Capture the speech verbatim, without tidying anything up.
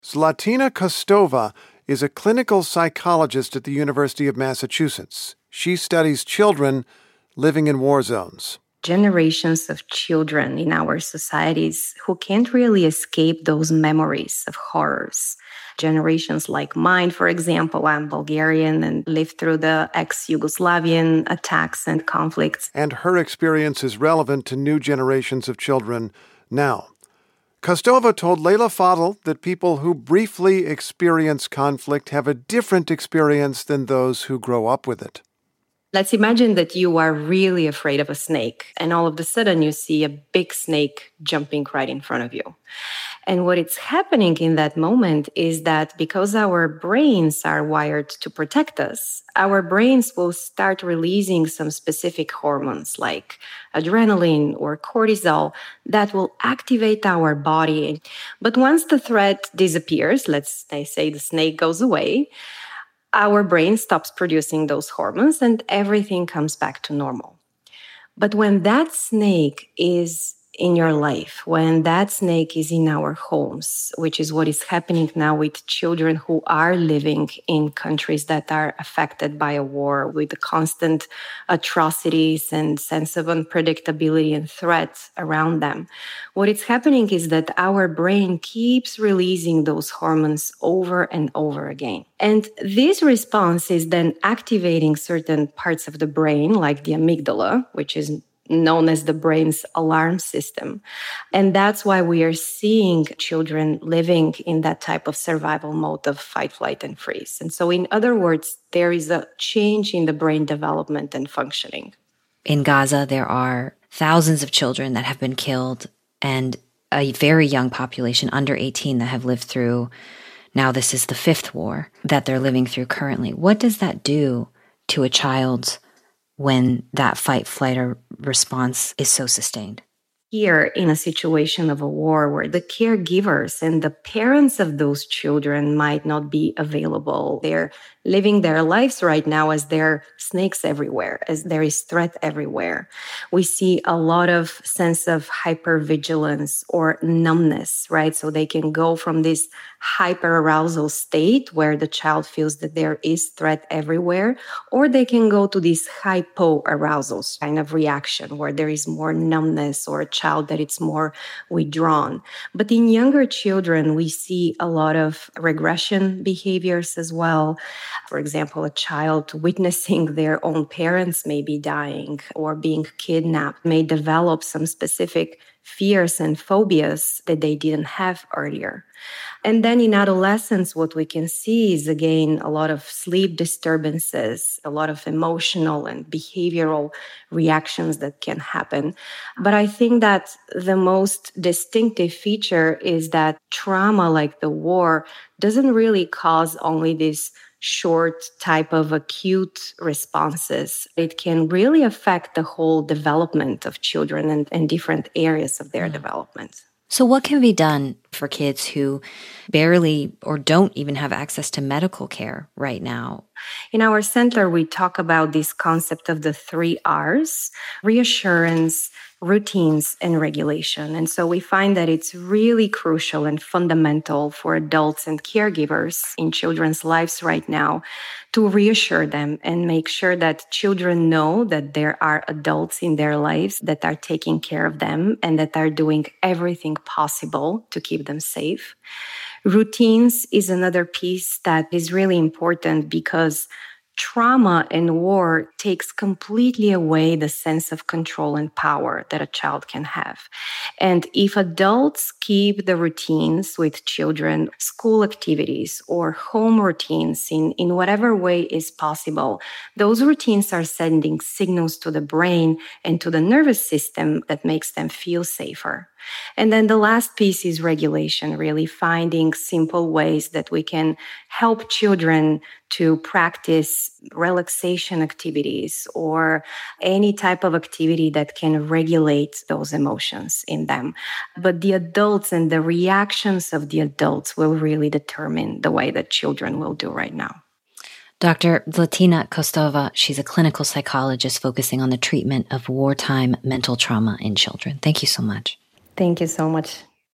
Zlatina Kostova is a clinical psychologist at the University of Massachusetts. She studies children living in war zones. Generations of children in our societies who can't really escape those memories of horrors. Generations like mine, for example, I'm Bulgarian and lived through the ex-Yugoslavian attacks and conflicts. And her experience is relevant to new generations of children now. Kostova told Leila Fadel that people who briefly experience conflict have a different experience than those who grow up with it. Let's imagine that you are really afraid of a snake, and all of a sudden you see a big snake jumping right in front of you. And what is happening in that moment is that because our brains are wired to protect us, our brains will start releasing some specific hormones like adrenaline or cortisol that will activate our body. But once the threat disappears, let's say the snake goes away, our brain stops producing those hormones and everything comes back to normal. But when that snake is in your life, when that snake is in our homes, which is what is happening now with children who are living in countries that are affected by a war with the constant atrocities and sense of unpredictability and threat around them. What is happening is that our brain keeps releasing those hormones over and over again. And this response is then activating certain parts of the brain, like the amygdala, which is known as the brain's alarm system. And that's why we are seeing children living in that type of survival mode of fight, flight, and freeze. And so, in other words, there is a change in the brain development and functioning. In Gaza, there are thousands of children that have been killed and a very young population, under eighteen, that have lived through, now this is the fifth war that they're living through currently. What does that do to a child's when that fight, flight, or response is so sustained? Here, in a situation of a war where the caregivers and the parents of those children might not be available, they're living their lives right now as there are snakes everywhere, as there is threat everywhere. We see a lot of sense of hypervigilance or numbness, right? So they can go from this hyperarousal state where the child feels that there is threat everywhere, or they can go to this hypoarousal kind of reaction where there is more numbness or a child that it's more withdrawn. But in younger children, we see a lot of regression behaviors as well. For example, a child witnessing their own parents maybe dying or being kidnapped may develop some specific fears and phobias that they didn't have earlier. And then in adolescence, what we can see is, again, a lot of sleep disturbances, a lot of emotional and behavioral reactions that can happen. But I think that the most distinctive feature is that trauma, like the war, doesn't really cause only this short type of acute responses. It can really affect the whole development of children and, and different areas of their mm. development. So what can be done for kids who barely or don't even have access to medical care right now? In our center, we talk about this concept of the three R's: reassurance, routines, and regulation. And so we find that it's really crucial and fundamental for adults and caregivers in children's lives right now to reassure them and make sure that children know that there are adults in their lives that are taking care of them and that are doing everything possible to keep them safe. Routines is another piece that is really important because trauma and war takes completely away the sense of control and power that a child can have. And if adults keep the routines with children, school activities or home routines in, in whatever way is possible, those routines are sending signals to the brain and to the nervous system that makes them feel safer. And then the last piece is regulation, really finding simple ways that we can help children to practice relaxation activities or any type of activity that can regulate those emotions in them. But the adults and the reactions of the adults will really determine the way that children will do right now. Doctor Zlatina Kostova, she's a clinical psychologist focusing on the treatment of wartime mental trauma in children. Thank you so much. Thank you so much.